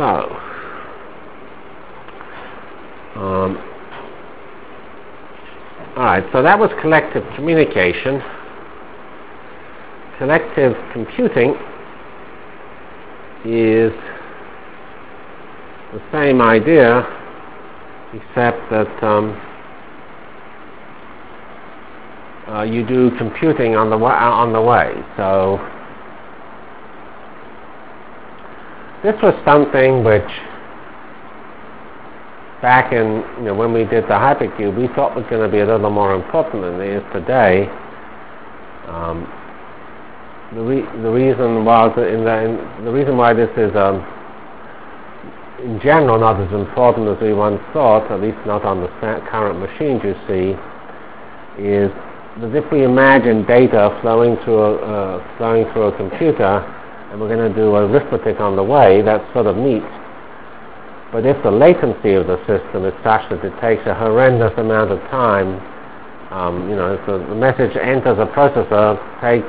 So, alright, so that was collective communication. Collective computing is the same idea, except that you do computing on the way. So this was something which, back in when we did the hypercube, we thought was going to be a little more important than it is today. The reason was the reason why this is in general not as important as we once thought, at least not on the current machines you see, is that if we imagine data flowing through a computer, and we're going to do arithmetic on the way, that's sort of neat. But if the latency of the system is such that it takes a horrendous amount of time, if the message enters a processor, takes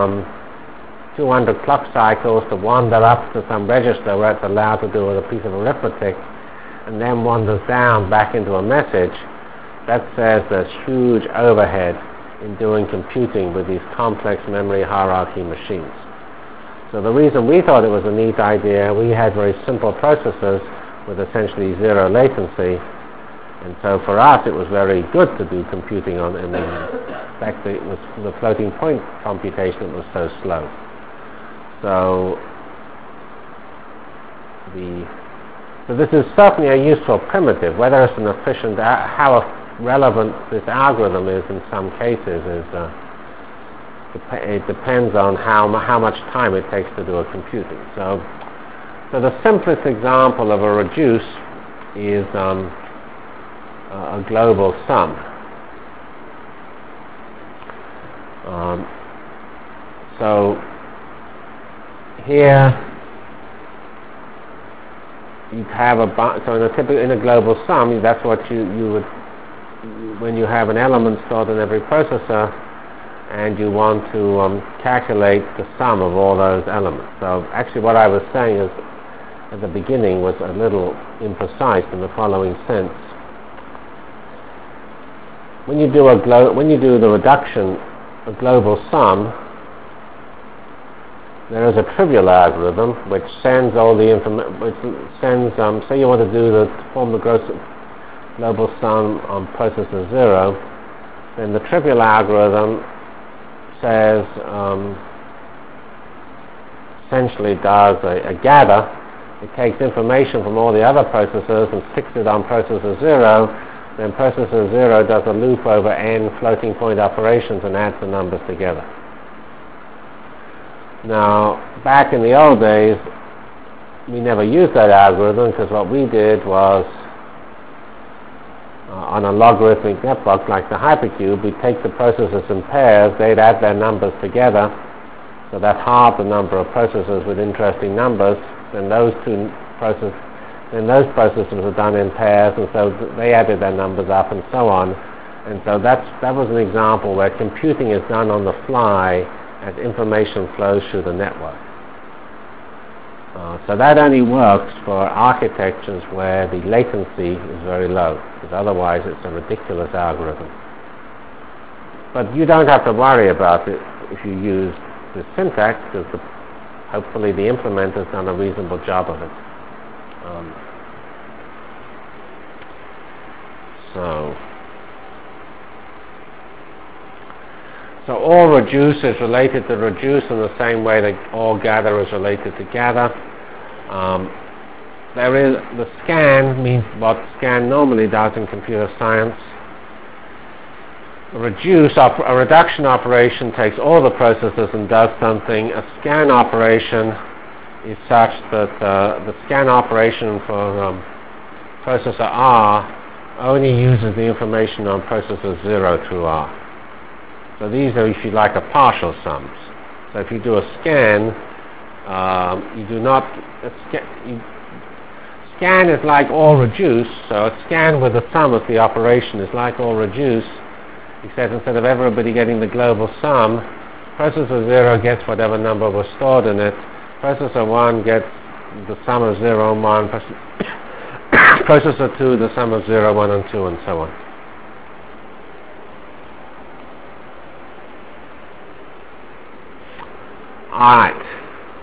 200 clock cycles to wander up to some register where it's allowed to do a piece of arithmetic, and then wanders down back into a message, that says there's huge overhead in doing computing with these complex memory hierarchy machines. So the reason we thought it was a neat idea, we had very simple processors with essentially zero latency, and so for us it was very good to do computing on, and in fact it was the floating point computation that was so slow. So this is certainly a useful primitive. Whether it's an efficient, how relevant this algorithm is in some cases is it depends on how much time it takes to do a computing. So the simplest example of a reduce is a global sum. So here you'd have in a global sum, that's what you would, when you have an element stored in every processor and you want to calculate the sum of all those elements. So actually what I was saying is at the beginning was a little imprecise in the following sense. When you do the reduction, a global sum, there is a trivial algorithm which sends all the information, say you want to form the global sum on processor 0, then the trivial algorithm says, essentially does a gather. It takes information from all the other processors and sticks it on processor 0, then processor 0 does a loop over n floating point operations and adds the numbers together. Now, back in the old days, we never used that algorithm because what we did was, on a logarithmic network like the hypercube, we take the processors in pairs, they'd add their numbers together, so that halved the number of processors with interesting numbers, then those processors were done in pairs, and so they added their numbers up and so on. And so that was an example where computing is done on the fly as information flows through the network. So that only works for architectures where the latency is very low, because otherwise it's a ridiculous algorithm. But you don't have to worry about it if you use the syntax, because hopefully the implementer's done a reasonable job of it. So all reduce is related to reduce in the same way that all gather is related to gather. There is the scan means what scan normally does in computer science. A reduction operation takes all the processors and does something. A scan operation is such that the scan operation for processor R only uses the information on processor 0 through R. So these are, if you like, a partial sums. So if you do a scan, you do not... Scan is like all reduce, so a scan with the sum of the operation is like all reduce, except instead of everybody getting the global sum, processor 0 gets whatever number was stored in it, processor 1 gets the sum of 0 and 1, processor 2, the sum of 0, 1, and 2, and so on. Alright.